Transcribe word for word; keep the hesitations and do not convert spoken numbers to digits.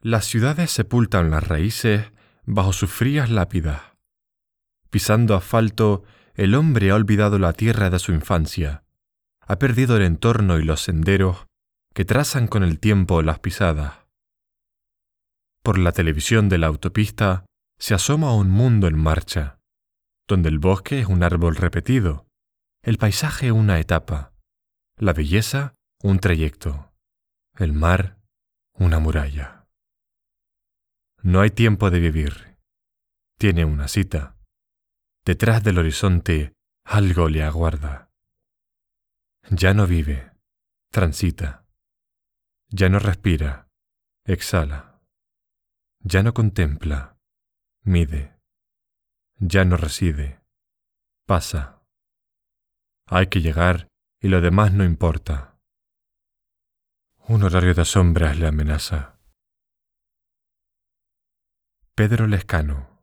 Las ciudades sepultan las raíces bajo sus frías lápidas. Pisando asfalto, el hombre ha olvidado la tierra de su infancia. Ha perdido el entorno y los senderos que trazan con el tiempo las pisadas. Por la televisión de la autopista se asoma un mundo en marcha, donde el bosque es un árbol repetido, el paisaje una etapa, la belleza un trayecto, el mar una muralla. No hay tiempo de vivir. Tiene una cita. Detrás del horizonte algo le aguarda. Ya no vive, transita. Ya no respira, exhala. Ya no contempla, mide. Ya no reside, pasa. Hay que llegar y lo demás no importa. Un horario de sombras le amenaza. Pedro Lescano.